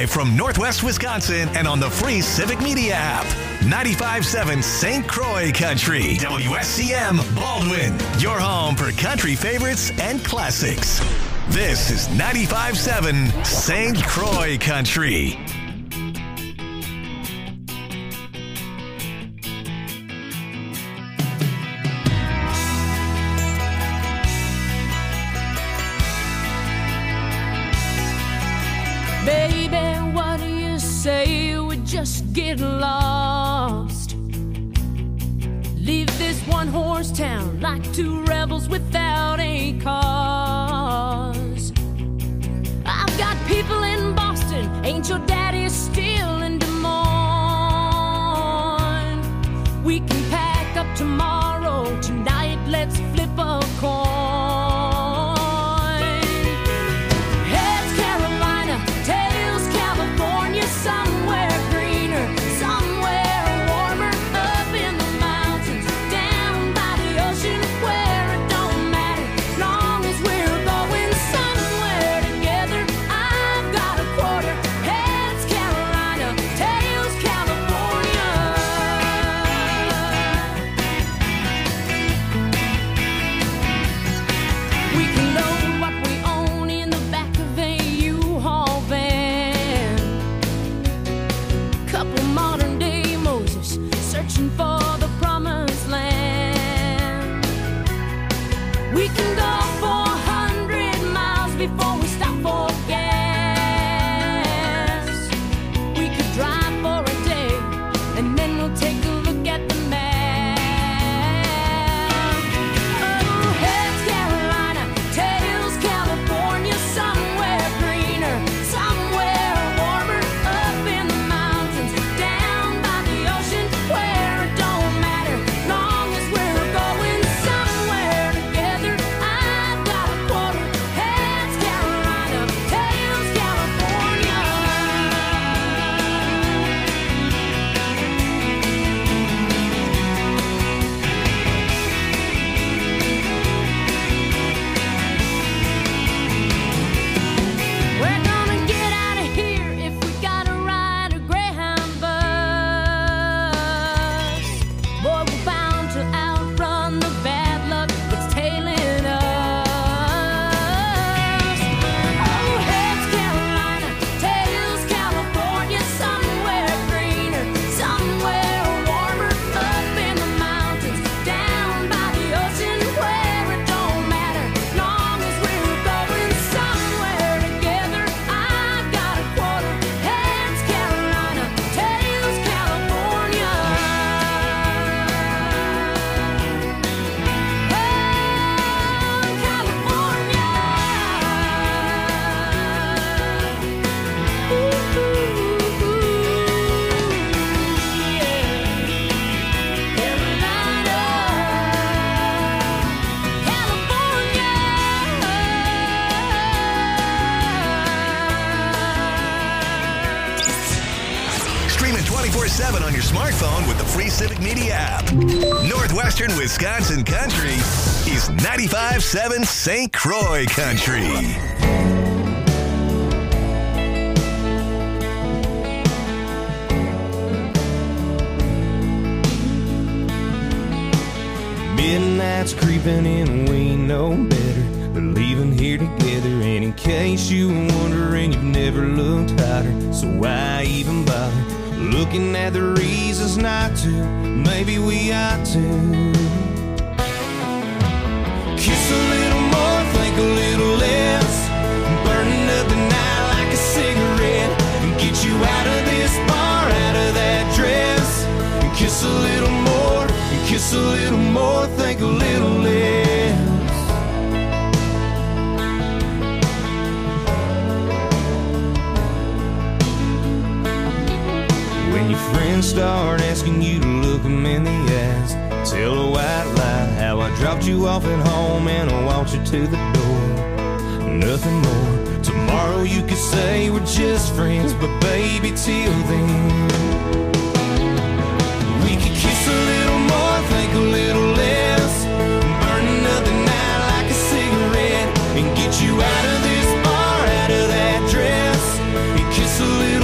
Live from Northwest Wisconsin and on the free Civic Media app. 95.7 St. Croix Country. WSCM Baldwin. Your home for country favorites and classics. This is 95.7 St. Croix Country. Baby, what do you say we just get lost? Leave this one-horse town like two rebels without a cause. I've got people in Boston, ain't your daddy still in Des Moines? We can pack up tomorrow, tonight let's flip a coin. Somewhere greener, somewhere warmer, up in the mountains, down by the ocean, where it don't matter, long as we're going somewhere together. I've got a quarter, heads Carolina, tails California. We can load what we own in the back of a U-Haul van. Couple modern day Moses searching for the promised land. We can go 400 miles before we stop for gas. We could drive for a day and then we'll take a look at the map. Oh, heads Carolina, tails California, somewhere greener, somewhere warmer, up in the mountains, down by the ocean, where it don't matter, long as we're going somewhere together. I've got a quarter, heads Carolina, tails California. We're gonna get out of here if we gotta ride a Greyhound bus. Boy, we're bound to outrun the bad luck that's tailing us. Oh, heads Carolina, tails California, somewhere greener, somewhere warmer, up in the mountains, down by the ocean, where it don't matter, long as we're going somewhere together. I've got a quarter, heads Carolina, tails California. Oh, California. Ooh, yeah. Carolina, California. Streaming 24/7 on your smartphone with the free Civic Media app. Northwestern Wisconsin Country is 95.7 St. Croix Country. Midnight's creeping in and we know better. We're leaving here together, and in case you were wondering, you've never looked hotter. So why even bother looking at the reasons not to? Maybe we ought to kiss a little more, think a little less, burning up the night like a cigarette, and get you out of this bar, out of that dress, and kiss a little more, and kiss a little more, think a little less. When your friends start asking you to look them in the eyes, tell a white lie how I dropped you off at home and I walked you to the door. Nothing more. Tomorrow you could say we're just friends, but baby, till then we could kiss a little more, think a little less, burning up the night like a cigarette, and get you out of this bar, out of that dress, and kiss a little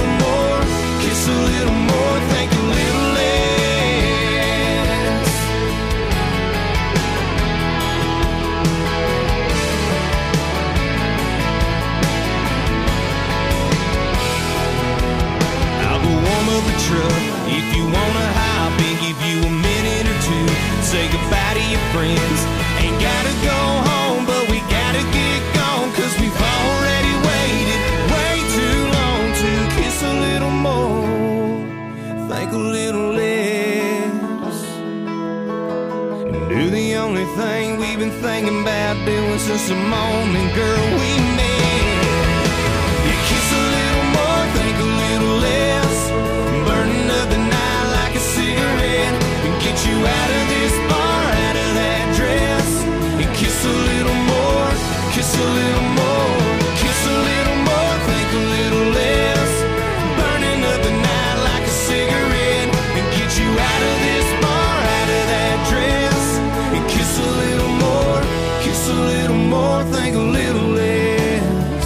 friends. Ain't gotta go home, but we gotta get gone, 'cause we've already waited way too long to kiss a little more, think a little less, and do the only thing we've been thinking about doing since the moment, girl, we met. You kiss a little more, think a little less, burning up the night like a cigarette, and get you out of this bar, out of that dress, and kiss a little more, kiss a little more, kiss a little more, think a little less, burning up the night like a cigarette, and get you out of this bar, out of that dress, and kiss a little more, kiss a little more, think a little less.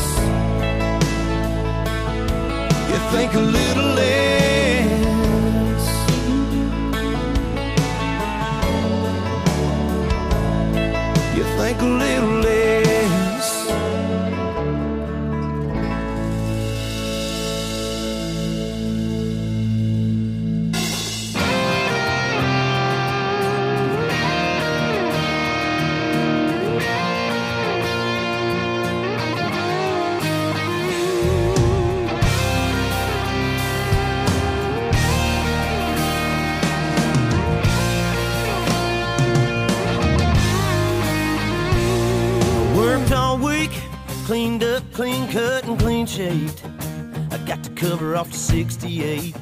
You think a little less. You think a little less. Worked all week, cleaned up, clean cut, and clean shaved. I got the cover off the 68.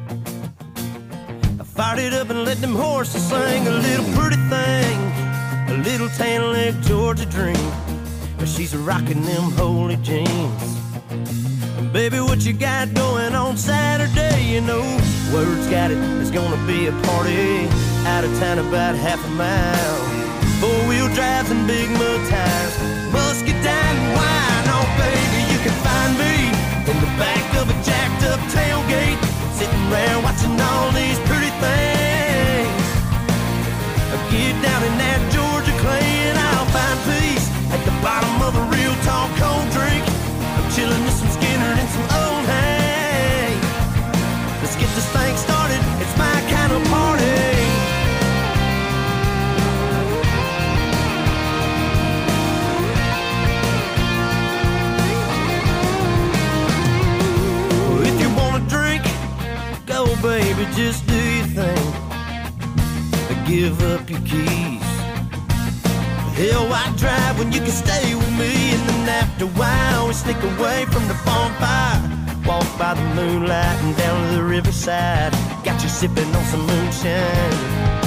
I fired it up and let them horses sing a little pretty thing, a little tan leg Georgia dream. But she's rocking them holy jeans. And baby, what you got going on Saturday? You know, word's got it, there's gonna be a party out of town about half a mile. Four-wheel drives and big mud tires, muscadine and wine. Oh, baby, you can find me in the back of a jacked-up tailgate, sitting around watching all these pretty things. I get down in that Georgia clay and I'll find peace at the bottom of a real tall cold drink. I'm chilling with some Skinner and some old hay. Let's get this thing started, it's my kind of party. Baby, just do your thing, give up your keys. Hell, why drive when you can stay with me? And then after a while, we sneak away from the bonfire, walk by the moonlight and down to the riverside. Got you sipping on some moonshine.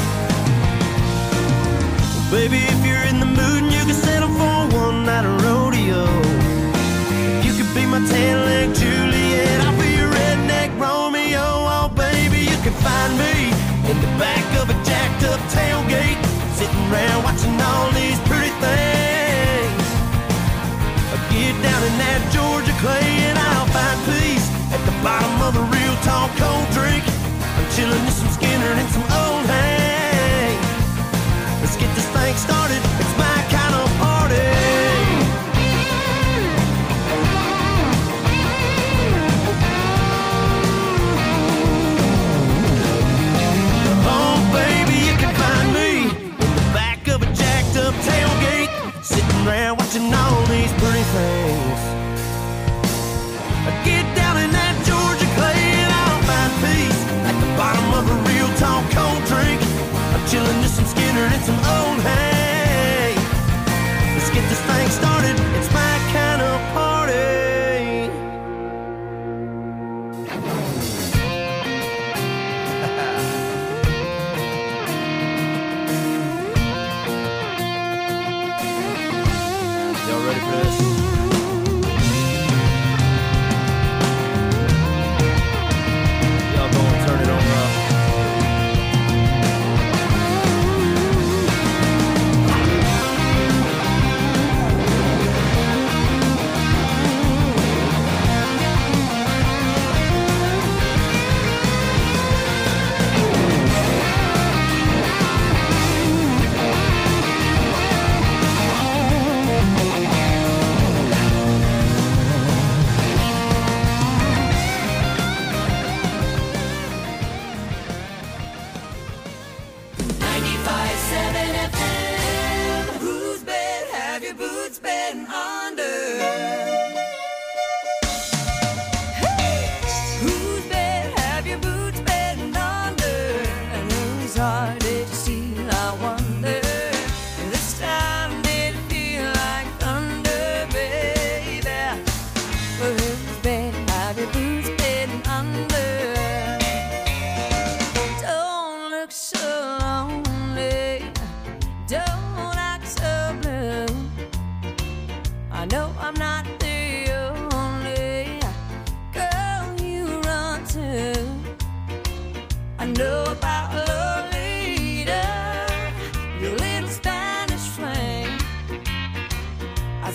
Well, baby, if you're in the mood and you can settle for one night of rodeo, you could be my tan-leg Juliet, I'll be your redneck Romeo. Oh, baby, you can find me in the back of a jacked-up tailgate, sitting around watching all these pretty things. I get down in that Georgia clay and I'll find peace at the bottom of a real tall cold drink. I'm chilling with some Skinner and some old hay. Let's get this thing started, it's my kind of party. Tailgate, sitting around watching all these pretty things. I get down in that Georgia clay and I'll find peace at the bottom of a real tall cold drink. I'm chilling with some Skinner and some old hay. Let's get this thing started, it's my kind of party. Y'all ready for this? Y'all gonna turn it on up.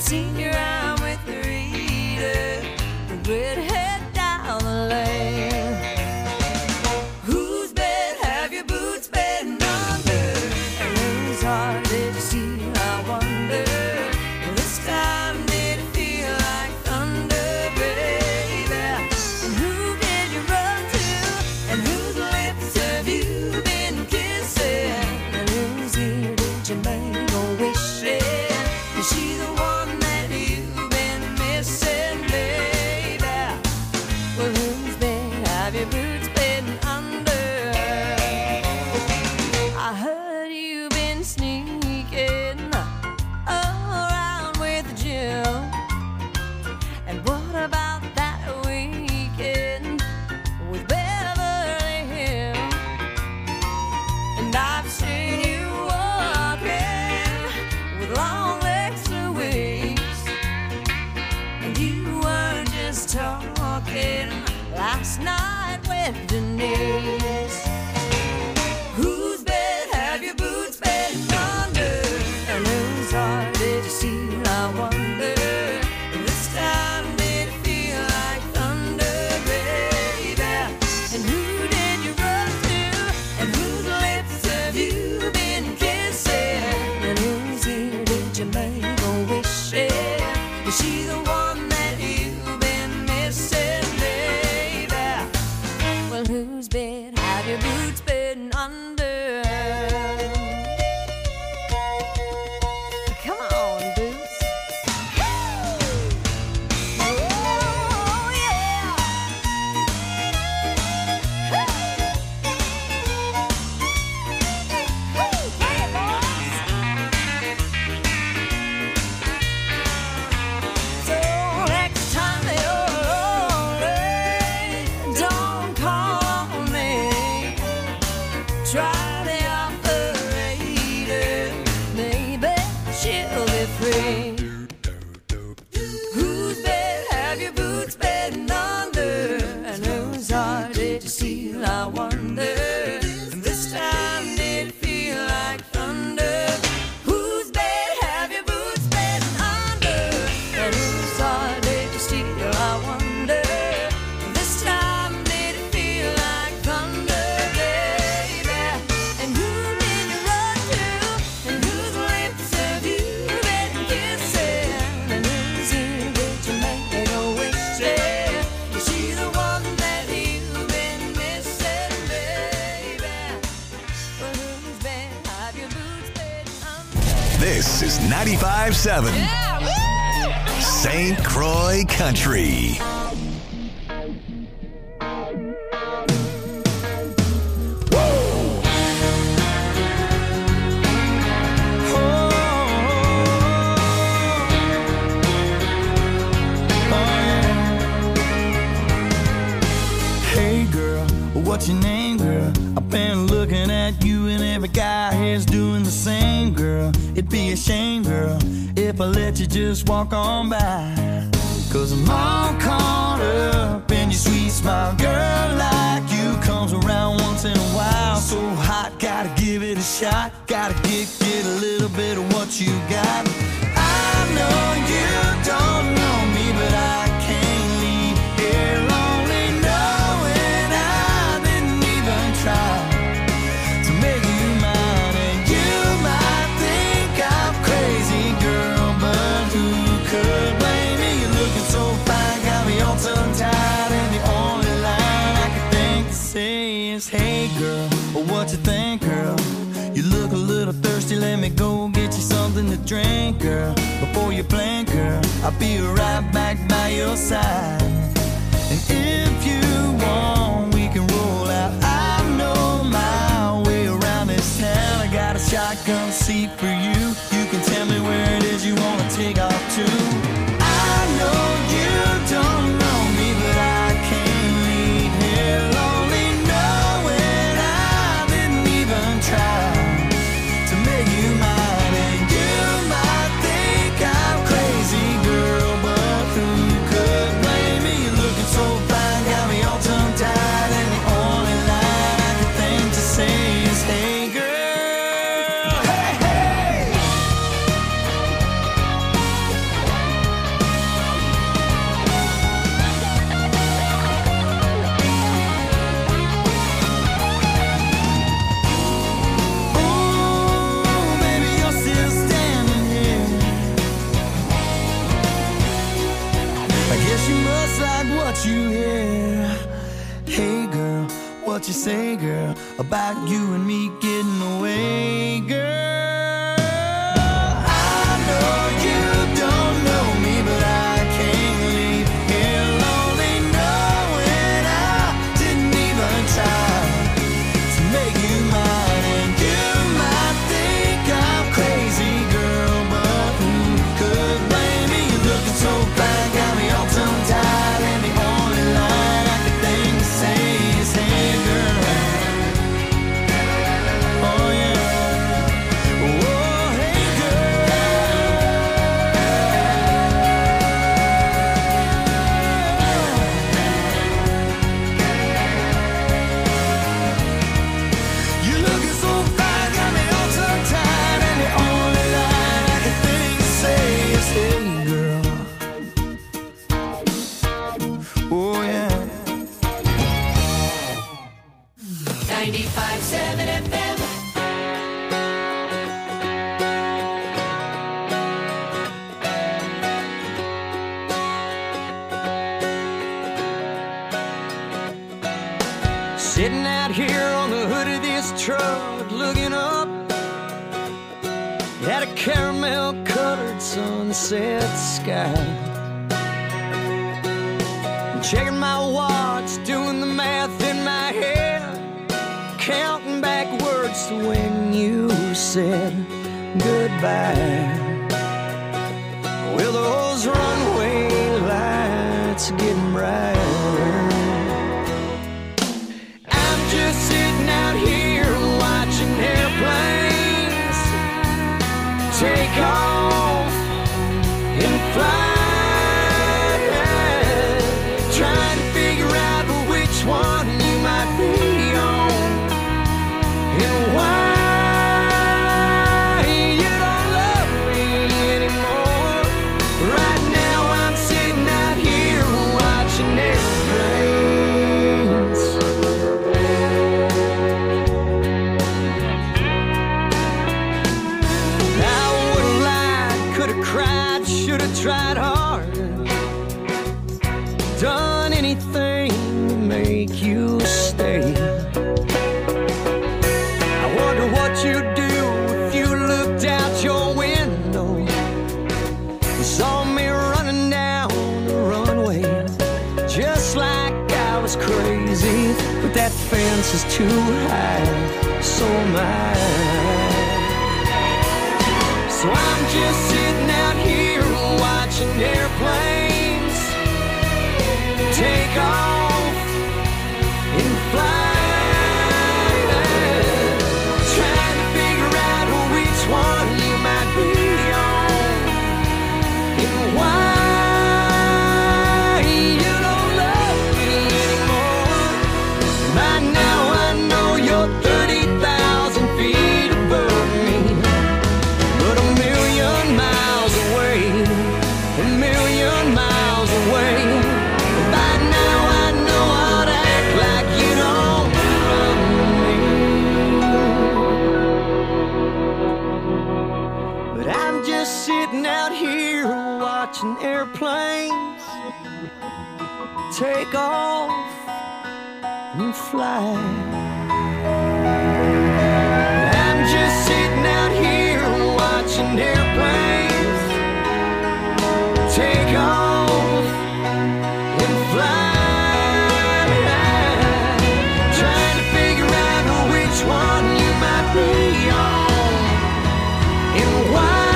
seen you around with the reader, the redhead down the lane. Whose bed have your boots been under? And whose heart did you see? I wonder. This time did it feel like thunder, baby? And who did you run to? And whose lips have you been kissing? And whose ear did you make a wish in? Is she the one that you've been missing, baby? Well, whose bed have your boots been under? I heard you've been sneaking around with Jim. And what about that weekend with Beverly Hills? And I've seen you walking with long legs to waist. And you weren't just talking last night with Denise. Whose bed have your boots been under? And whose heart did you steal? I wonder. This time did it feel like thunder, baby? And who did you run to? And whose lips have you been kissing? And whose ear did you make a wish in? Is she the one that you've been missing, baby? Well, whose bed have your boots been under? Come on, boots. Oh, yeah. Hey, boys. So next time you're lonely, don't call me. Try the operator, maybe she'll be free. Whose bed have your boots been under? And whose heart did you steal? I wonder. And this time did it feel like thunder? Whose bed have your boots been under? And whose heart did you steal? I wonder. This time did it feel like thunder, baby? And who did you run to? And whose lips have you been kissing? And whose ear did you make a wish in? Is she the one that you've been missing, baby? Well, whose bed have your boots been under? This is 95.7 St. Croix Country. Hey girl, what's your name, girl? I've been looking at you and every guy here's doing the same, girl. It'd be a shame, girl, if I let you just walk on by. Cause I'm all caught up in your sweet smile. Girl like you comes around once in a while. So hot, gotta give it a shot. Gotta get a little bit of what you got. I know you don't know me, but I can't leave here lonely knowing I didn't even try to make you mine. And you might think I'm crazy, girl, but who could blame me? You're looking so fine, got me all tongue-tied, and the only line I can think to say is, hey girl, what you think, girl? You look a little thirsty, let me go get you something to drink, girl. Before you blink, girl, I'll be right back by your side. And if you want, we can roll out. I know my way around this town. I got a shotgun seat for you. You can tell me where it is you wanna take off to. I know you don't know me, but I can't leave here lonely knowing I didn't even try to make you mine. And you might think I'm crazy, girl, but who could blame me? You're looking so fine, got me all tongue-tied, and the only line I can think to say is, hey girl, hey, hey. what you say, girl, about you and me getting away, girl. I know you don't know me, but I can't leave here lonely, knowing I didn't even try to make you mine. And you might think I'm crazy, girl, but who could blame me? You're looking so fine, got me all tongue-tied, and the only line I could think to say is, hey, girl. Oh, yeah. Oh, hey, girl. You're looking so fine, got me all tongue-tied, and the only line I could think to say is, hey, girl. Oh, yeah. 95.7 FM. Sitting out here on the hood of this truck, looking up at a caramel-colored sunset sky. Checking my watch, doing the math in my head, counting backwards to when you said goodbye. Well, those runway lights are getting brighter. I'm just sitting out here watching airplanes take off and fly, trying to figure out which one you might be on and why you don't love me anymore. Right now I'm sitting out here watching airplanes. I would've lied, could've cried, should've tried harder, done anything to make you stay. I wonder what you'd do if you looked out your window and saw me running down the runway, just like I was crazy. But that fence is too high, so am I. So I'm just sitting out here watching airplanes take off and fly, trying to figure out which one you might be on and why you don't love me anymore. By now I know you're 30,000 feet above me, but a million miles away, a million miles away. By now I know I'd act like you don't love me, but I'm just sitting out here watching airplanes take off and fly. I'm just sitting out here watching airplanes take off and fly, trying to figure out which one you might be on and why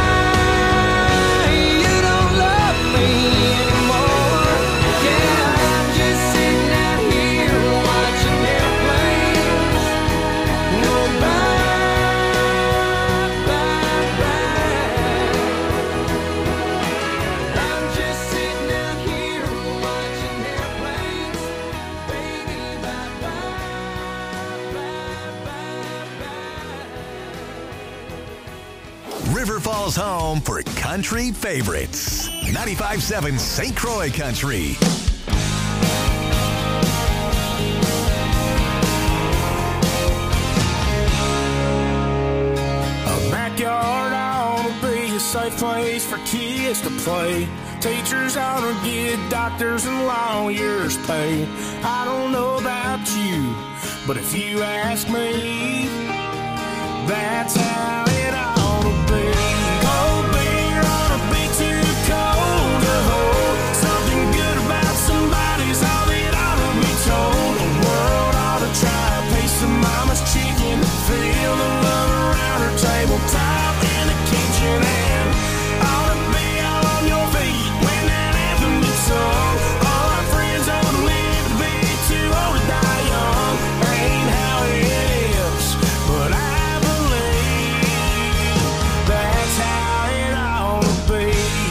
you don't love me anymore. Yeah, I'm just sitting out here watching airplanes go by, by, by. I'm just sitting out here watching airplanes, baby, bye, bye, bye, bye, bye. River Falls home for country favorites. 95.7 St. Croix Country. A backyard ought to be a safe place for kids to play. Teachers ought to get doctors and lawyers paid. I don't know about you, But if you ask me, that's how it ought to be. Cold beer ought to be too cold to hold. Something good about somebody's all that ought to be told. The world ought to try a piece of mama's chicken. Feel the love around her tabletop in the kitchen. And ought to be out on your feet when that anthem gets sung. All our friends ought to live to be too old to die young. Ain't how it is, but I believe that's how it ought to be.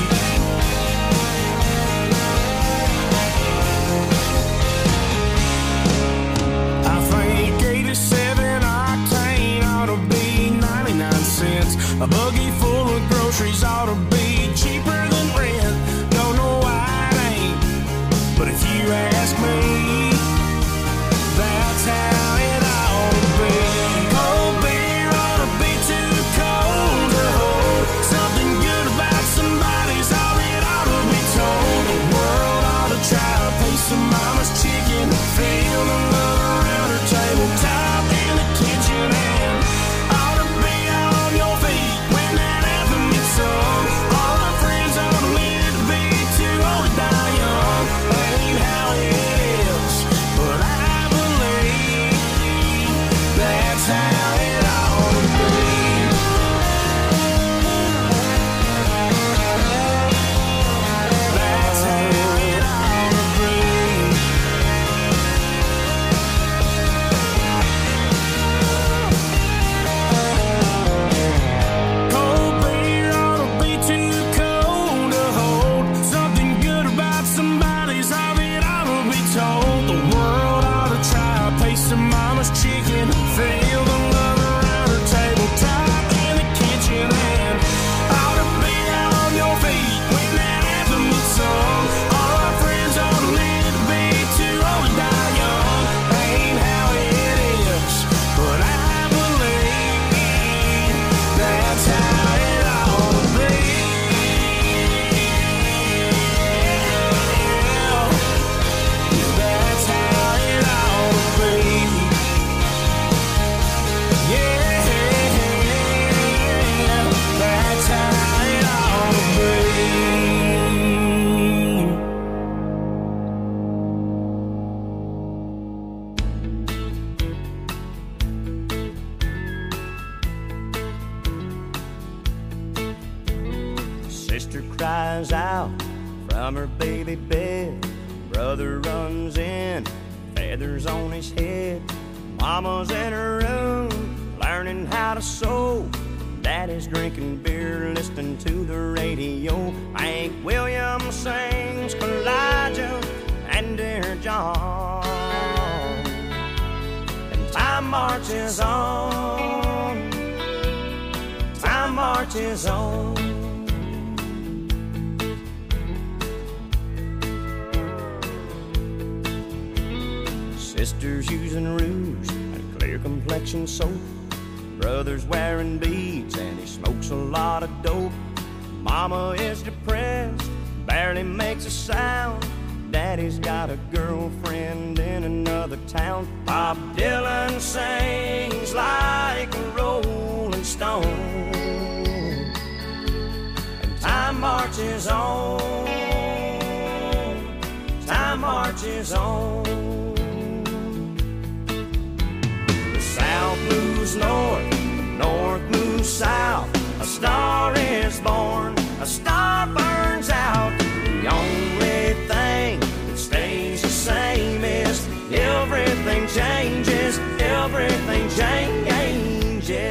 I think 87 octane ought to be 99 cents. A buggy full of groceries ought to be cheaper than rent. Don't know why it ain't, but if you ask me, that's how it ought to be. Cold beer ought to be too cold to hold. Something good about somebody's all that ought to be told. The world ought to try a piece of mama's chicken. Feel the love around her tabletop in the kitchen. And ought to be out on your feet when that anthem gets sung. All our friends ought to live to be too old to die young. Ain't how it is, but I believe that's how it ought to be. That's how it ought to be. Cold beer ought to be too cold to hold. Something good about somebody's all that ought to be told. The world ought to try a piece of mama's chicken. Feel the love around her tabletop in the kitchen. And ought to be out on your feet when that anthem gets sung. All our friends ought to live to be too old to die young. Ain't how it is, but I believe that's how it ought to be. That's how it ought to be. Yeah, that's how it ought to be. Sister cries out from her baby bed. Brother runs in, feathers on his head. Mama's in her room, learning how to sew. Daddy's drinking beer, listening to the radio. Hank Williams sings Elijah and Dear John. And time marches on. Time marches on. Sister's using rouge and clear complexion soap. Brother's wearing beads and he smokes a lot of dope. Mama is depressed, barely makes a sound. Daddy's got a girlfriend in another town. Bob Dylan sings like a rolling stone. And time marches on. Time marches on. South moves north, north moves south. A star is born, a star burns out. The only thing that stays the same is everything changes, everything changes.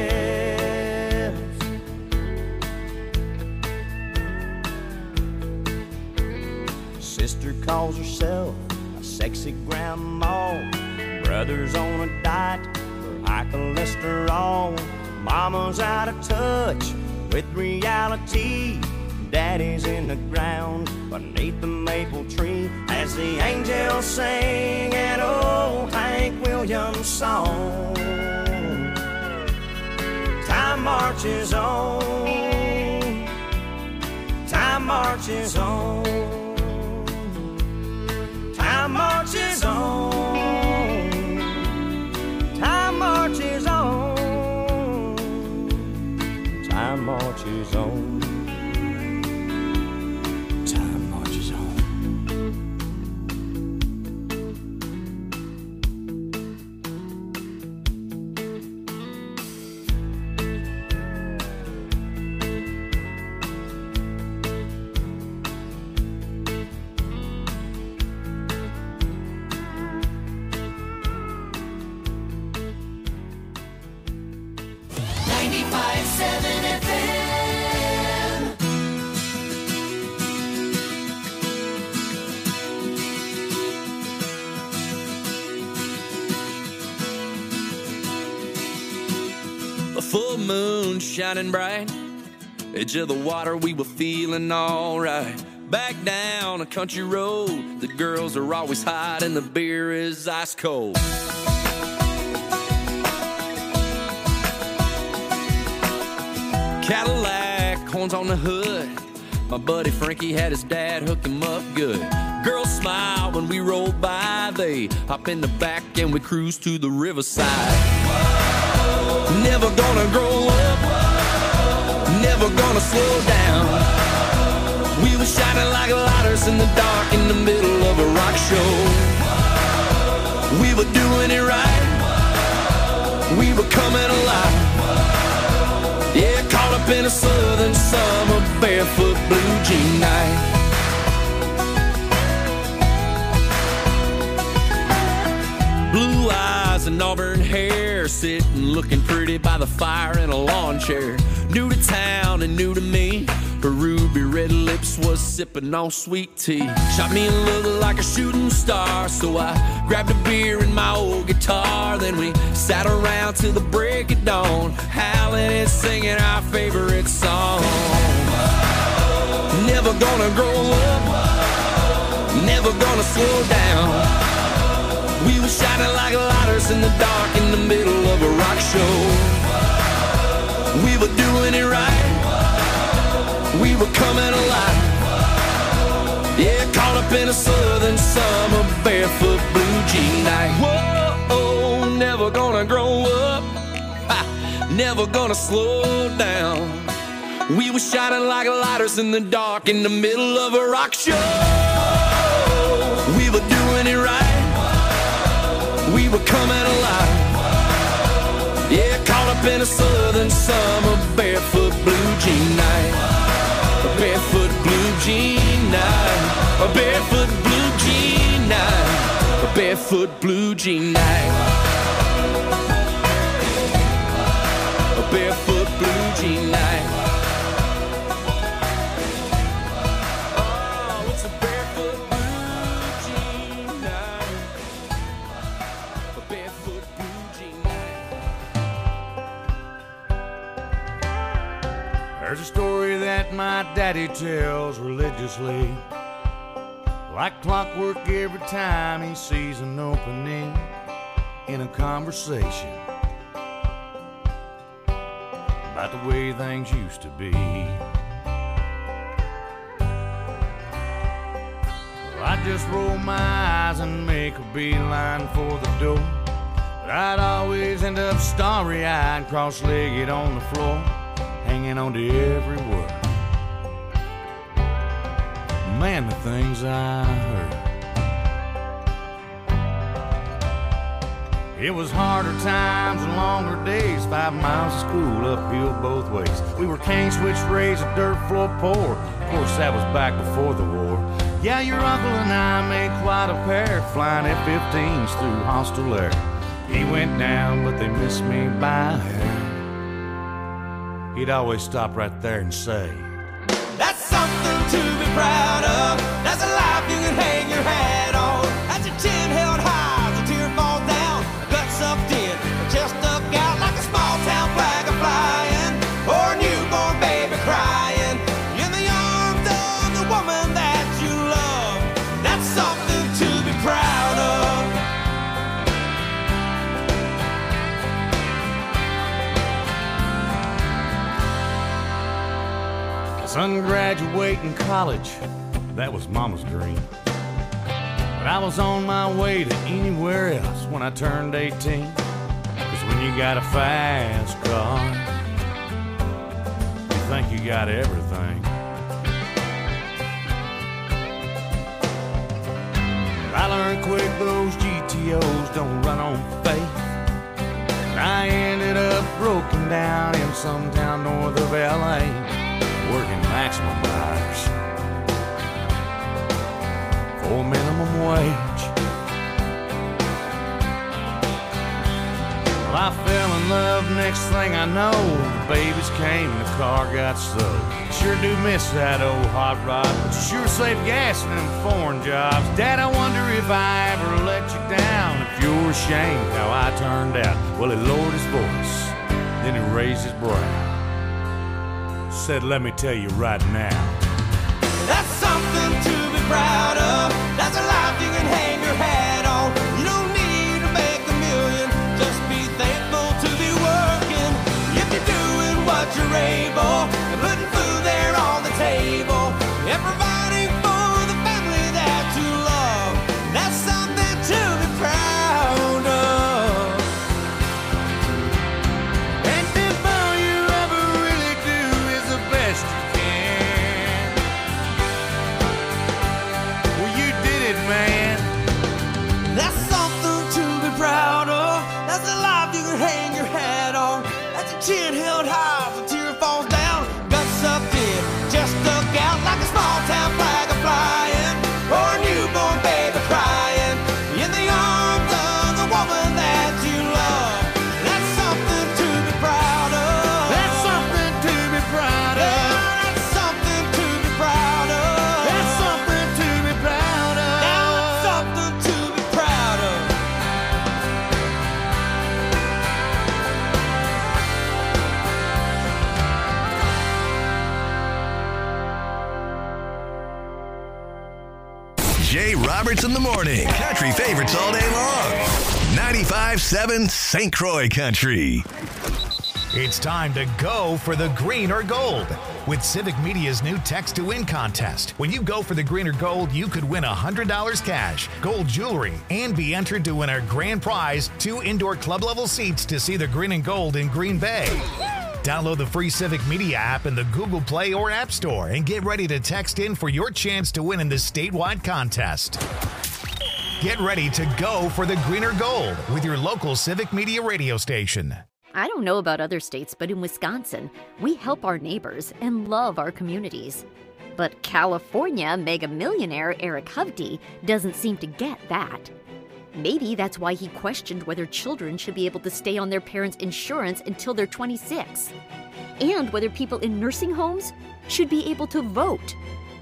Sister calls herself a sexy grandma. Brother's on a diet for high cholesterol. Mama's out of touch with reality. Daddy's in the ground beneath the maple tree as the angels sing an old Hank Williams song. Time marches on. Time marches on. Time marches on. home. Time marches on. A full moon shining bright, edge of the water, we were feeling alright. Back down a country road, the girls are always hot and the beer is ice cold. Cadillac, horns on the hood, my buddy Frankie had his dad hook him up good. Girls smile when we roll by, they hop in the back and we cruise to the riverside. Never gonna grow up, never gonna slow down. We were shining like lighters in the dark in the middle of a rock show. We were doing it right, we were coming alive. Yeah, caught up in a southern summer barefoot blue jean night. Blue eyes and auburn hair, sitting looking pretty by the fire in a lawn chair. New to town and new to me, her ruby red lips was sipping on sweet tea. Shot me a look like a shooting star, so I grabbed a beer and my old guitar. Then we sat around till the break of dawn, howling and singing our favorite song. Never gonna grow up, never gonna slow down. We were shining like lighters in the dark in the middle of a rock show. We were doing it right, we were coming alive. Yeah, caught up in a southern summer barefoot blue jean night. Whoa, never gonna grow up, never gonna slow down. We were shining like lighters in the dark in the middle of a rock show. We were doing it right, we were coming alive. Yeah, caught up in a southern summer barefoot blue jean night. A barefoot blue jean night. A barefoot blue jean night. A barefoot blue jean night. A barefoot blue jean night. Oh, it's a barefoot blue jean night. A barefoot blue jean night. There's a story that my daddy tells religiously, like clockwork every time he sees an opening in a conversation about the way things used to be. Well, I'd just roll my eyes and make a beeline for the door, but I'd always end up starry-eyed, cross-legged on the floor, hanging on to every word. Man, the things I heard. It was harder times and longer days, 5 miles of school uphill both ways. We were cane switch raised, a dirt floor poor. Of course, that was back before the war. Yeah, your uncle and I made quite a pair, flying F-15s through hostile air. He went down, but they missed me by a hair. He'd always stop right there and say, That's something to be proud of. That's a life you can hang your hat on. That's your chin held high as a tear falls down. Gut sucked in, chest stuck out like a small town flag flying, or a newborn baby crying in the arms of the woman that you love. That's something to be proud of. son graduating college, that was mama's dream. But I was on my way to anywhere else when I turned 18. 'Cause when you got a fast car, you think you got everything. I learned quick those GTOs don't run on faith. I ended up broken down in some town north of LA, working maximum hours for minimum wage. Well, I fell in love, next thing I know, the babies came, the car got slow. Sure do miss that old hot rod, but you sure save gas in them foreign jobs. Dad, I wonder if I ever let you down, if you're ashamed how I turned out. Well, he lowered his voice, then he raised his brow. Said, let me tell you right now. That's something to be proud of. That's a life you can hang your hat on. You don't need to make a million, just be thankful to be working. If you're doing what you're able, and putting food there on the table, and providing for the family that you love, that's something to be proud of. And if all you ever really do is the best you can, well, you did it, man. That's something to be proud of. That's a life you can hang your hat on. That's a chin held high if a tear falls down. Guts up in, just stuck out like a small town flag a flying, or a newborn baby crying in the arms of the woman that you love. That's something to be proud of. That's something to be proud of. Yeah, that's something to be proud of. That's something to be proud of. Now it's something to be proud of. Jay Roberts in the morning. Country favorites all day long. 95.7 St. Croix Country. It's time to go for the green or gold with Civic Media's new Text to Win contest. When you go for the green or gold, you could win $100 cash, gold jewelry, and be entered to win our grand prize, 2 indoor club-level seats to see the green and gold in Green Bay. Download the free Civic Media app in the Google Play or App Store and get ready to text in for your chance to win in this statewide contest. Get ready to go for the green or gold with your local Civic Media radio station. I don't know about other states, but in Wisconsin, we help our neighbors and love our communities. But California mega millionaire Eric Hovde doesn't seem to get that. Maybe that's why he questioned whether children should be able to stay on their parents' insurance until they're 26, and whether people in nursing homes should be able to vote.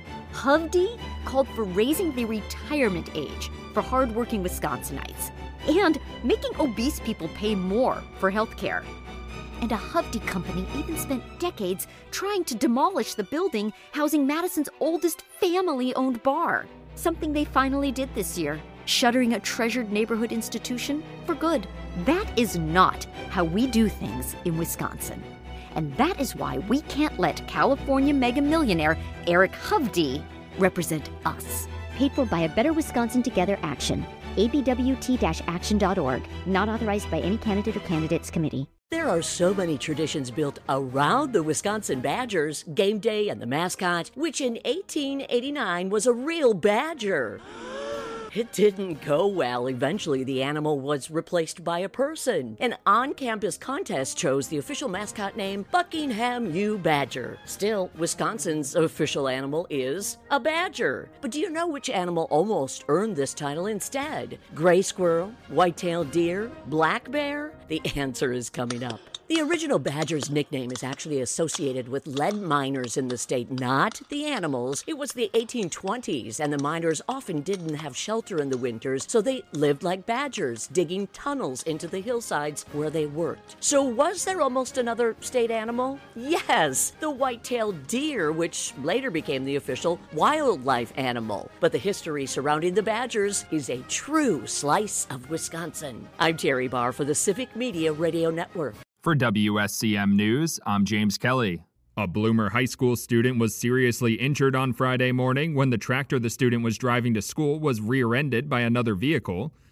Hovde called for raising the retirement age for hardworking Wisconsinites and making obese people pay more for health care. And a Hovde company even spent decades trying to demolish the building housing Madison's oldest family-owned bar, something they finally did this year, shuttering a treasured neighborhood institution for good. That is not how we do things in Wisconsin. And that is why we can't let California mega millionaire Eric Hovde represent us. Paid for by a Better Wisconsin Together Action. abwt-action.org. Not authorized by any candidate or candidates committee. There are so many traditions built around the Wisconsin Badgers, game day and the mascot, which in 1889 was a real badger. It didn't go well. Eventually, the animal was replaced by a person. An on-campus contest chose the official mascot name Buckingham U. Badger. Still, Wisconsin's official animal is a badger. But do you know which animal almost earned this title instead? Gray squirrel, white-tailed deer, black bear? The answer is coming up. The original badger's nickname is actually associated with lead miners in the state, not the animals. It was the 1820s, and the miners often didn't have shelter in the winters, so they lived like badgers, digging tunnels into the hillsides where they worked. So was there almost another state animal? Yes, the white-tailed deer, which later became the official wildlife animal. But the history surrounding the badgers is a true slice of Wisconsin. I'm Terry Barr for the Civic Media Radio Network. For WSCM News, I'm James Kelly. A Bloomer High School student was seriously injured on Friday morning when the tractor the student was driving to school was rear-ended by another vehicle.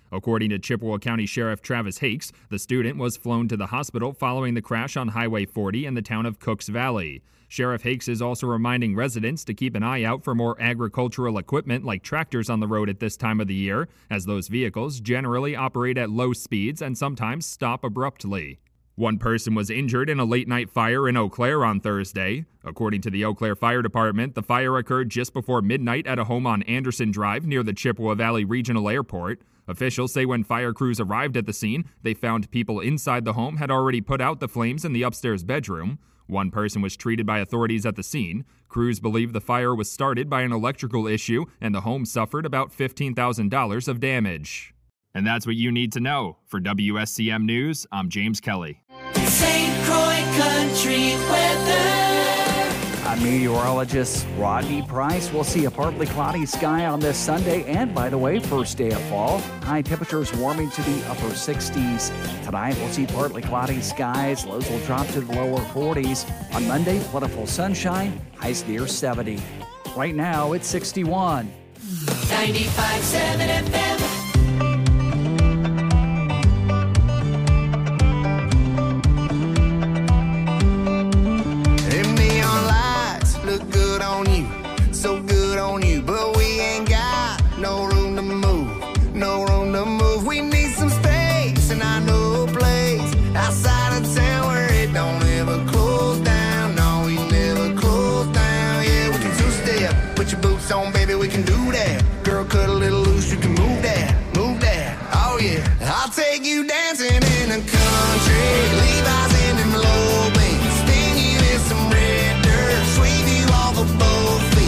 According to Chippewa County Sheriff Travis Hakes, the student was flown to the hospital following the crash on Highway 40 in the town of Cooks Valley. Sheriff Hakes is also reminding residents to keep an eye out for more agricultural equipment like tractors on the road at this time of the year, as those vehicles generally operate at low speeds and sometimes stop abruptly. One person was injured in a late-night fire in Eau Claire on Thursday. According to the Eau Claire Fire Department, the fire occurred just before midnight at a home on Anderson Drive near the Chippewa Valley Regional Airport. Officials say when fire crews arrived at the scene, they found people inside the home had already put out the flames in the upstairs bedroom. One person was treated by authorities at the scene. Crews believe the fire was started by an electrical issue, and the home suffered about $15,000 of damage. And that's what you need to know. For WSCM News, I'm James Kelly. St. Croix Country weather. I'm meteorologist Rodney Price. We'll see a partly cloudy sky on this Sunday, and by the way, first day of fall. High temperatures warming to the upper 60s. Tonight, we'll see partly cloudy skies. Lows will drop to the lower 40s. On Monday, plentiful sunshine, highs near 70. Right now, it's 61. 95.7 FM. So good on you, but we ain't got no room to move, no room to move. We need some space, and I know a place outside of town where it don't ever close down. No, we never close down. Yeah, we can two-step, put your boots on, baby, we can do that. Girl, cut a little loose, you can move that, move that. Oh yeah, I'll take you dancing in the country, Levi's in them low beams, spin you in some red dirt, sweep you off of both feet.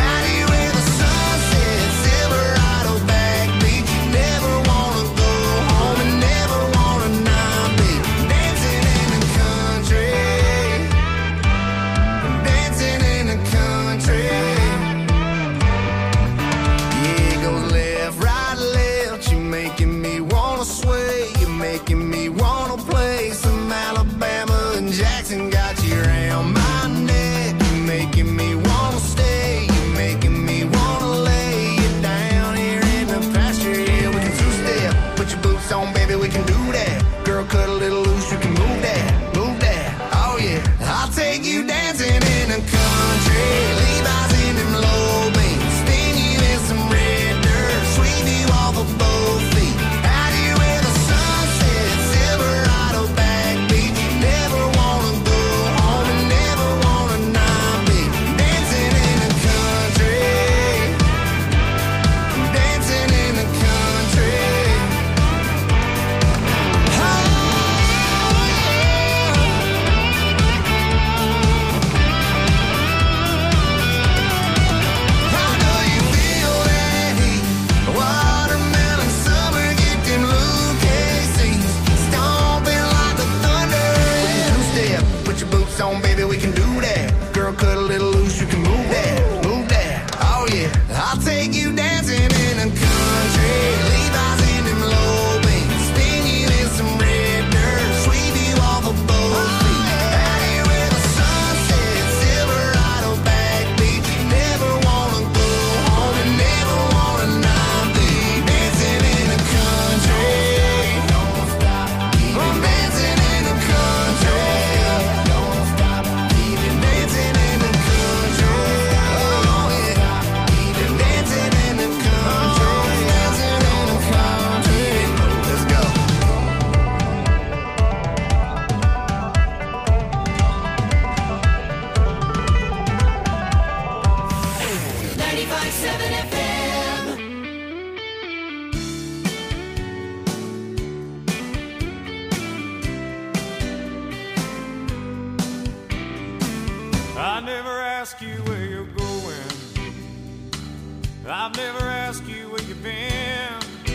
I've never asked you where you've been.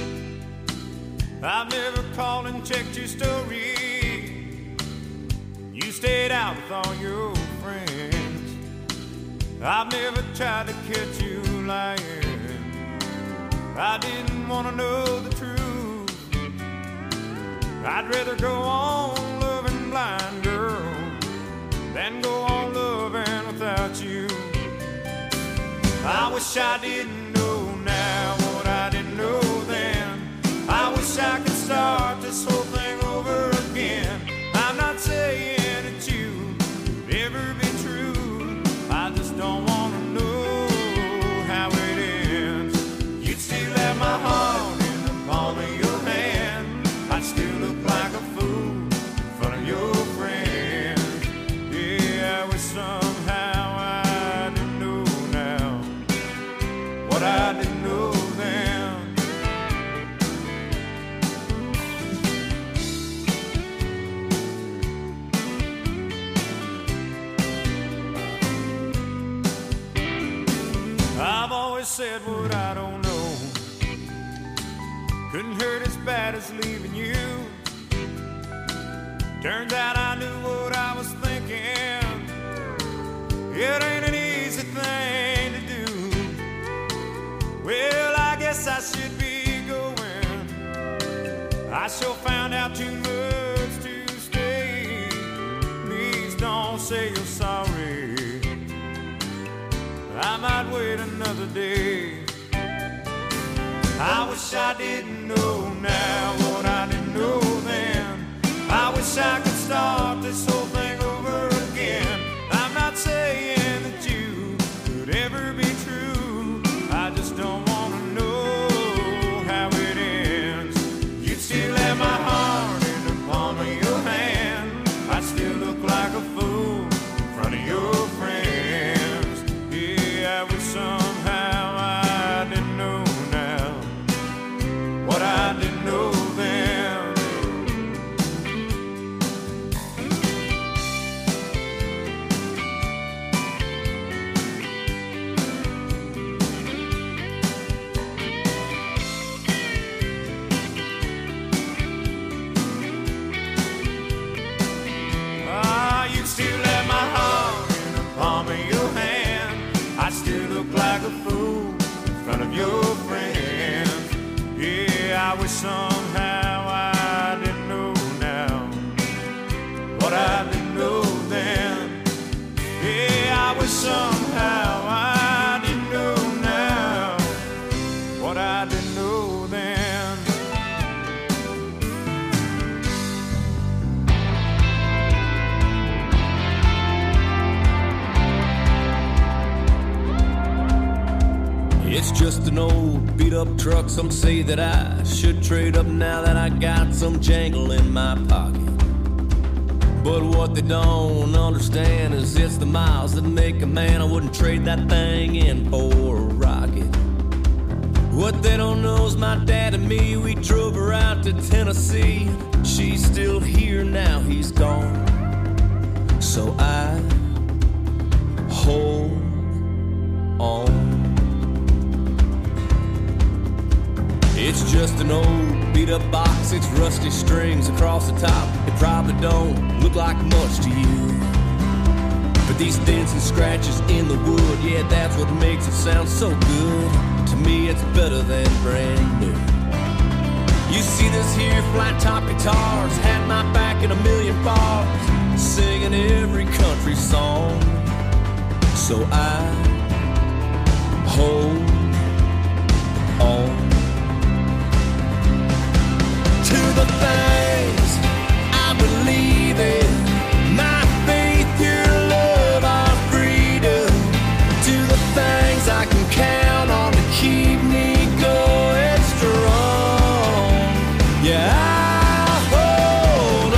I've never called and checked your story. You stayed out with all your friends. I've never tried to catch you lying. I didn't want to know the truth. I'd rather go on loving blind, girl, than go on loving without you. I wish I didn't know now what I didn't know then. I wish just said what I don't know. Couldn't hurt as bad as leaving you. Turns out I knew what I was thinking. It ain't an easy thing to do. Well, I guess I should be going. I sure found out too much to stay. Please don't say you're sorry. I might wait another day. I wish I didn't know now what I didn't know then. I wish I could start this whole thing over again. I'm not saying that you could ever be true. I just don't want to know how it ends. You'd still have my heart in the palm of your hand. I'd still look like a fool in front of your friends. Yeah, I wish somehow I didn't know now what I didn't know then. You still have my heart in the palm of your hand. I still look like a fool in front of your friends. Yeah, I wish somehow I didn't know now what I didn't know then. Yeah, I wish somehow I didn't know now what I didn't know then. It's just an old beat-up truck. Some say that I should trade up now that I got some jangle in my pocket. But what they don't understand is it's the miles that make a man. I wouldn't trade that thing in for a rocket. What they don't know is my dad and me, we drove her out to Tennessee. She's still here now, he's gone. So I hold on. It's just an old beat-up box, it's rusty strings across the top. It probably don't look like much to you, but these dents and scratches in the wood, yeah, that's what makes it sound so good. To me, it's better than brand new. You see this here flat-top guitars had my back in a million bars, singing every country song. So I hold on to the things I believe in, my faith, your love, our freedom, to the things I can count on to keep me going strong. Yeah, I hold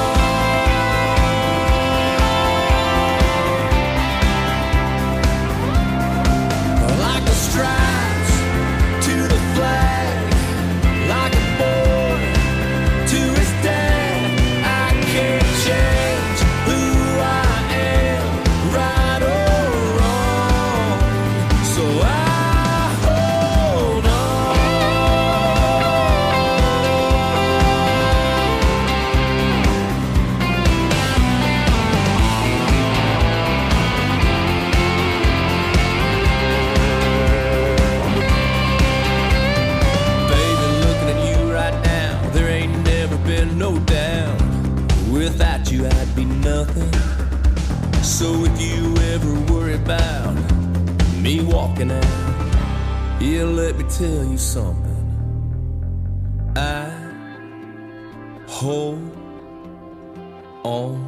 on like the stripes to the flag, like a boy to his dad. I can't change who I am, right or wrong. So I hold on. Baby, looking at you right now, there ain't never been no doubt. Without you, I'd be nothing. So if you ever worry about me walking out, yeah, let me tell you something. I hold on.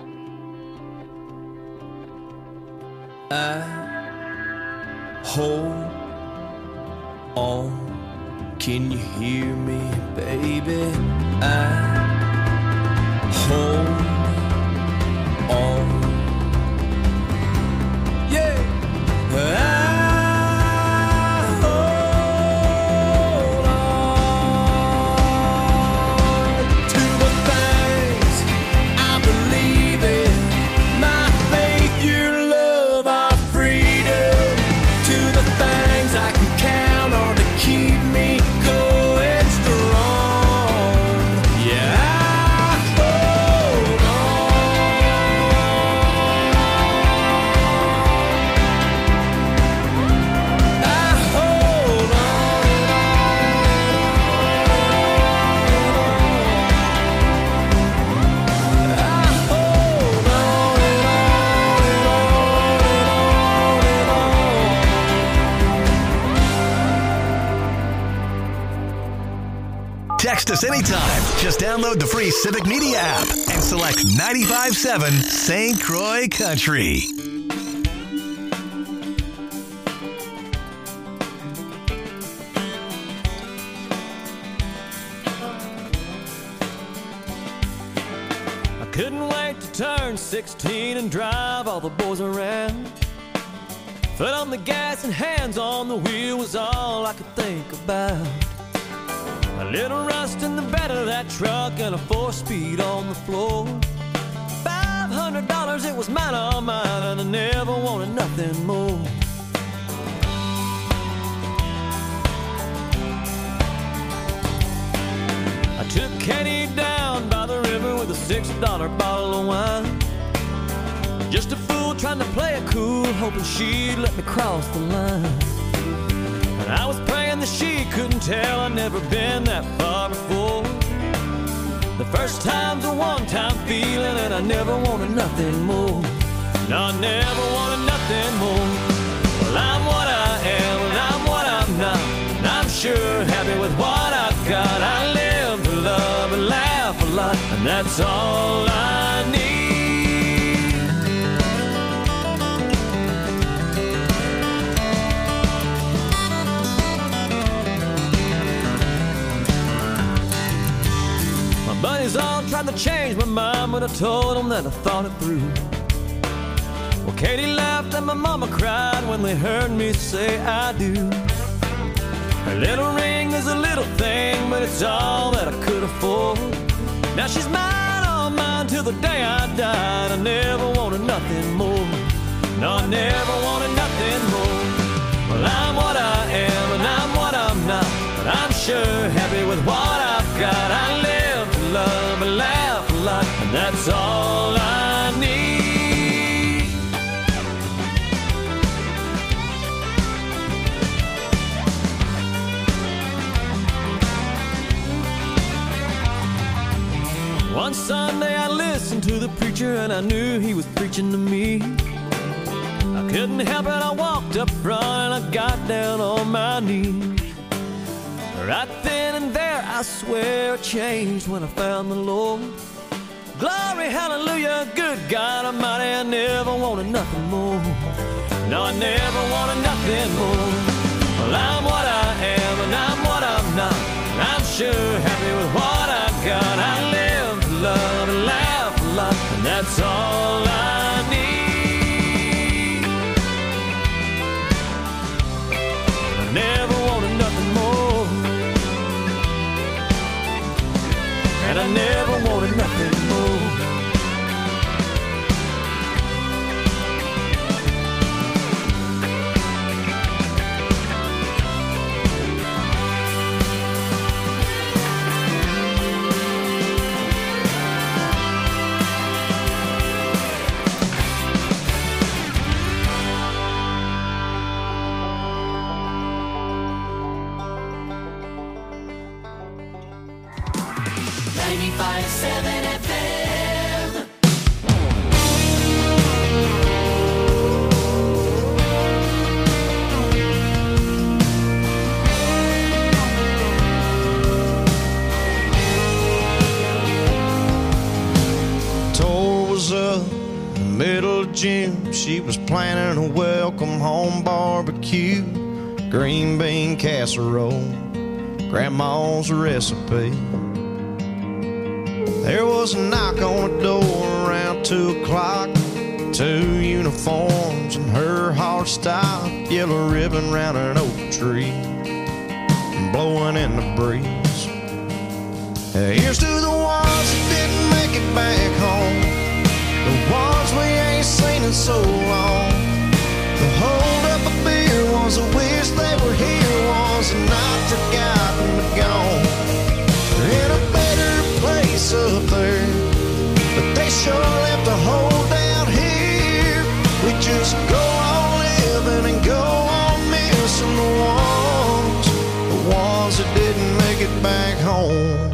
I hold on. Can you hear me, baby? I hold on. Yeah. I hold on to the things I believe in, my faith, your love, our freedom, to the things I can Text us anytime. Just download the free Civic Media app and select 95.7 St. Croix Country. I couldn't wait to turn 16 and drive all the boys around. Foot on the gas and hands on the wheel was all I could think about. A little rust in the bed of that truck and a 4-speed on the floor. $500, it was mine, all mine, and I never wanted nothing more. I took Katie down by the river with a $6 bottle of wine. Just a fool trying to play it cool, hoping she'd let me cross the line. And I was praying that she couldn't tell I'd never been that far before. The first time's a one-time feeling, and I never wanted nothing more. No, I never wanted nothing more. Well, I'm what I am, and I'm what I'm not, and I'm sure happy with what I've got. I live to love and laugh a lot, and that's all I need. Buddies all tried to change my mind, but I told them that I thought it through. Well, Katie laughed and my mama cried when they heard me say I do. Her little ring is a little thing, but it's all that I could afford. Now she's mine, all mine, till the day I died. I never wanted nothing more. No, I never wanted nothing more. Well, I'm what I am, and I'm what I'm not, but I'm sure happy with what I've got. I live to love and laugh a lot, and that's all I need. One Sunday I listened to the preacher, and I knew he was preaching to me. I couldn't help it, I walked up front and I got down on my knees. Right then and there, I swear it changed when I found the Lord. Glory, hallelujah, good God Almighty, I never wanted nothing more. No, I never wanted nothing more. Well, I'm what I am, and I'm what I'm not, and I'm sure happy with what I've got. I live to love and laugh a lot, and that's all I need. I never wanted nothing more, and I never wanted nothing more. She was planning a welcome home barbecue, green bean casserole, grandma's recipe. There was a knock on the door around 2 o'clock, 2 uniforms and her heart stopped, yellow ribbon round an oak tree, blowing in the breeze. Here's to the ones that didn't make it back home, the ones we ain't seen in so long. The hold up a beer ones that wish they were here, ones that not forgotten but gone. They're in a better place up there, but they sure left a hole down here. We just go on living and go on missing the ones that didn't make it back home.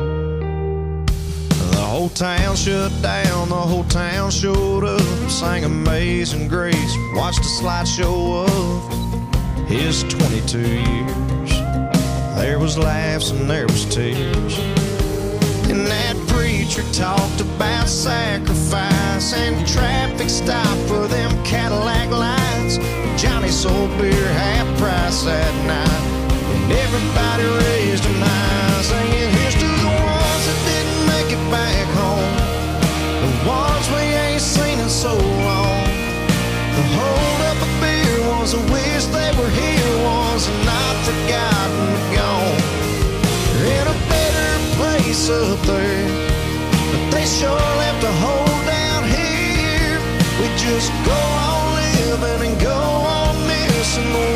The whole town shut down, the whole town showed up, sang Amazing Grace, watched a slideshow of his 22 years. There there was laughs and there was tears. And that preacher talked about sacrifice and traffic stop for them Cadillac lights. Johnny sold beer half price that night, and everybody raised a high, singing, here's to the ones that didn't make it back home, the ones we ain't seen in so long. The hold up a beer was a wish they were here, was not forgotten, gone. They're in a better place up there, but they sure left a hole down here. We just go on living and go on missing the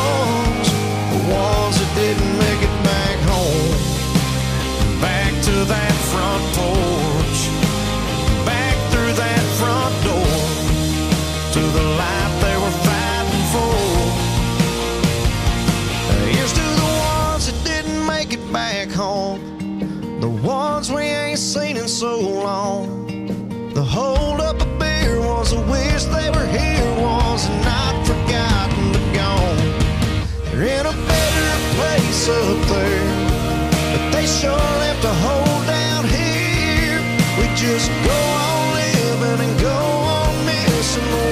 ones that didn't make it back home. Back to that front porch, back through that front door, to the life they were fighting for. Here's to the ones that didn't make it back home, the ones we ain't seen in so long. The hold up a beer was a wish they were here, was not forgotten but gone. They're in a better place up there, but they sure left a hole down here. We just go on living and go on missing the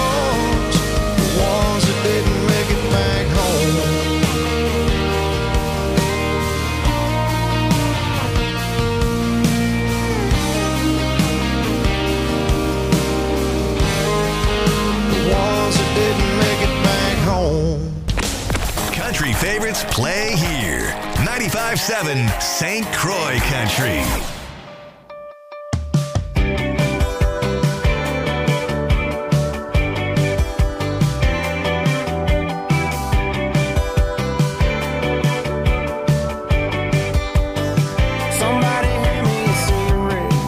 ones that didn't make it back home. Country favorites play here. 95.7 St. Croix Country. Somebody hand me a cigarette.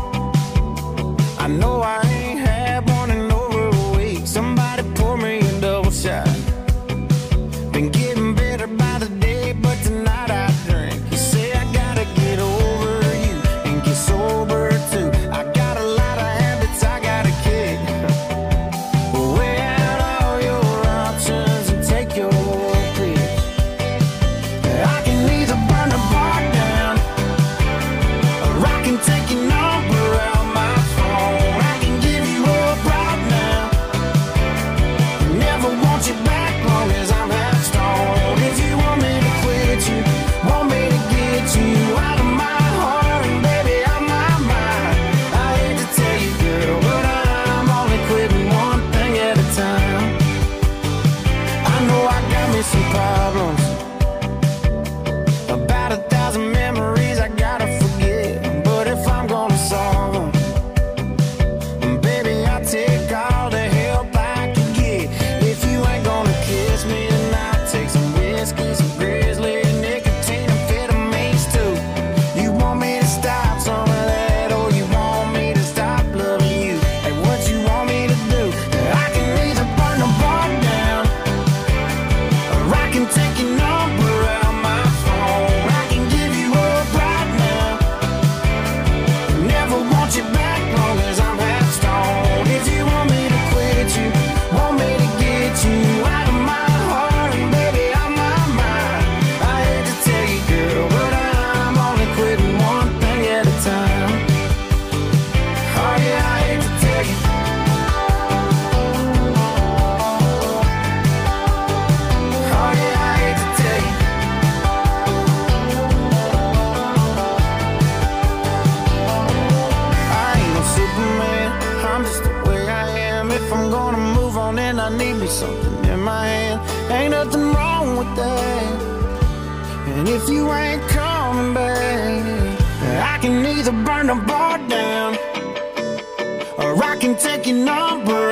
I know I ain't had one in over a week. Somebody pour me a double shot. Been getting better by the day, but tonight I drink. You say I gotta get over you and get sober too. I got a lot of habits I gotta kick. Weigh out all your options and take your pick. I can either burn the bar down, or I can take your number out my phone. I can give you up right now, never want you back long as I'm half stoned. If you want me to quit you, want me to get you out of my heart, and baby, out my mind. I hate to tell you, girl, but I'm only quitting one thing at a time. I know I got me some problems, about 1,000 memories I gotta forget. But if I'm gonna solve them, baby, I'll take all the help I can get. If you ain't gonna kiss me, then I'll take some whiskey, some grizzly, nicotine, amphetamines too. You want me to stop some of that, or you want me to stop loving you? Hey, what you want me to do? I can either burn the bar down, or I can take your number out my phone. I can give you up right now, never want you back long as I'm half stoned. If you want me to quit you, want me to get you out of my heart, and baby, out my mind. I hate to tell you, girl, but I'm only quitting one thing at a time. Oh yeah, I hate to tell you. Oh yeah, I hate to tell you. I ain't no Superman, I'm just the way I am. If I'm gonna move on, then I need me something in my hand. Ain't nothing wrong with that. And if you ain't coming back, I can either burn the bar down, or I can take your number